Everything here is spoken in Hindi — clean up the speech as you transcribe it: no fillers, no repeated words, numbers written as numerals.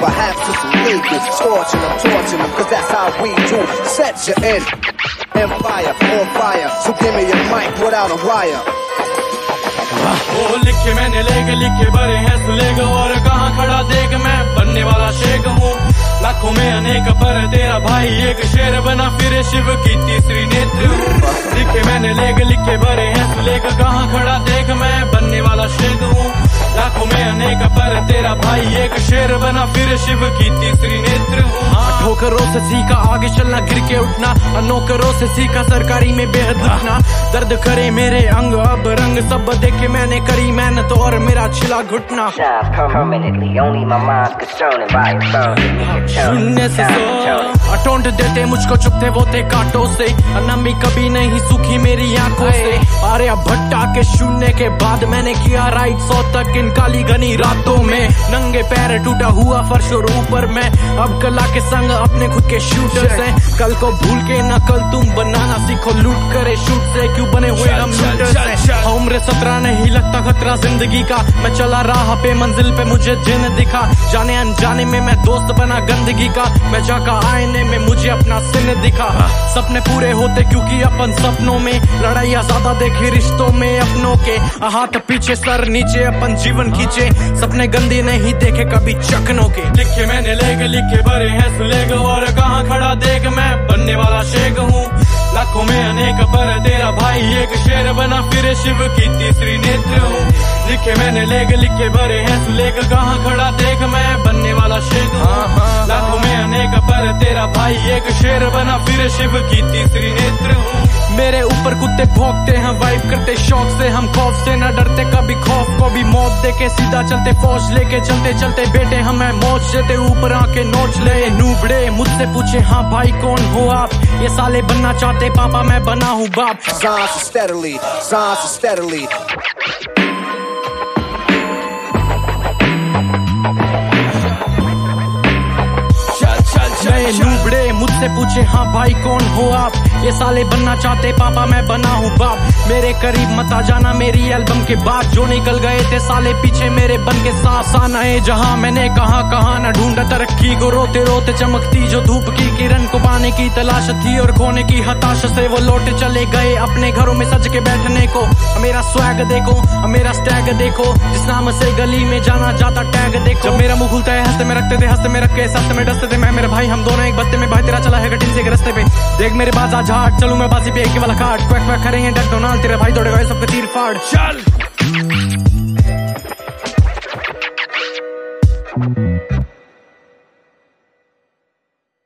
perhaps it's illegal. Scorching them, torching them, cause that's how we do. Set you in, empire on fire. So give me a mic without a wire. वो लिखे मैंने लेके लिखे भरे हैं सुलेग और कहाँ खड़ा देख मैं बनने वाला शेख हूँ लाखों में अनेक पर तेरा भाई एक शेर बना फिर शिव की तीसरी नेत्र लिखे मैंने लेके लिखे भरे हैं सुलेग कहाँ खड़ा देख मैं बनने वाला शेख हूँ लाखों में अनेक पर तेरा भाई एक शेर बना फिर शिव की तीसरी नेत्र हूँ ठोकरों से सीखा आगे चलना गिर के उठना नौकरों से सीखा सरकारी में बेहद उठना दर्द करे मेरे अंग अब रंग सब देखे मैंने करी मेहनत और मेरा छिला घुटना शून्य से अटोंट देते मुझको चुपते वो थे कांटों से नमी कभी नहीं सूखी मेरी आंखों से आर्या भट्टा के शून्य के बाद मैंने किया राइट 100 तक इन काली घनी रातों में नंगे पैर टूटा हुआ फर्श और ऊपर में अब कला के संग अपने खुद के शूटर्स हैं कल को भूल के न कल तुम बनाना सीखो लूट करे शूट से क्यों बने हुए हम लूटर्स हैं उम्र 17 नहीं लगता खतरा जिंदगी का मैं चला राह पे मंजिल पे मुझे जिन दिखा जाने अनजाने में मैं दोस्त बना गंदगी का मैं जाका आईने में मुझे अपना सिन दिखा सपने पूरे होते क्योंकि अपन सपनों में लड़ाइयाँ ज्यादा देखे रिश्तों में अपनों के हाथ पीछे सर नीचे अपन जीवन खींचे सपने गंदे नहीं देखे कभी चकनों के लिखे मैंने लेके लिखे भरे हैं सुलेग और कहाँ खड़ा देख मैं बनने वाला शेख हूँ लाखों में अनेक पर तेरा भाई एक शेर बना फिर शिव की तीसरी नेत्र हूँ लिखे मैंने लेके लिखे भरे हैं सुलेग कहाँ खड़ा देख मैं बनने वाला शेख हूँ लाखों में अनेक पर तेरा भाई एक शेर बना फिर शिव की तीसरी नेत्र हूँ मेरे ऊपर कुत्ते भौंकते हैं वाइब करते शौक से हम खौफ से न डरते कभी खौफ को भी मौत देके सीधा चलते फौज लेके चलते चलते बेटे हमें मौज देते ऊपर आके नोच ले नूबड़े मुझसे पूछे हाँ भाई कौन हो आप ये साले बनना चाहते पापा मैं बना हूँ बाप Signs steadily नूबड़े मुझसे पूछे हाँ भाई कौन हो आप ये साले बनना चाहते पापा मैं बना हूँ बाप मेरे करीब मत आ जाना मेरी एल्बम के बाद जो निकल गए थे साले पीछे मेरे बन के साथ आना है जहाँ मैंने कहाँ न ढूंढा तरक्की को रोते रोते चमकती जो धूप की किरण को पाने की तलाश थी और खोने की हताश से वो लौट चले गए अपने घरों में सज के बैठने को मेरा स्वैग देखो मेरा स्टैग देखो जिस नाम से गली में जाना जाता टैग देखो जब मेरा मुंह खुलता है हंसते में रखते थे हंसते में रख के सस्ते में डसते थे मैं मेरे भाई हम दोनों एक बस्ते में भाई तेरा चला है कठिन से रास्ते पे देख मेरे बाज आज हाट चलूं मैं बाजी पे एक वाला काट क्वैक क्वैक करेंगे डॉक्टर तेरे भाई दौड़े गए सबके तीर फाड़ चल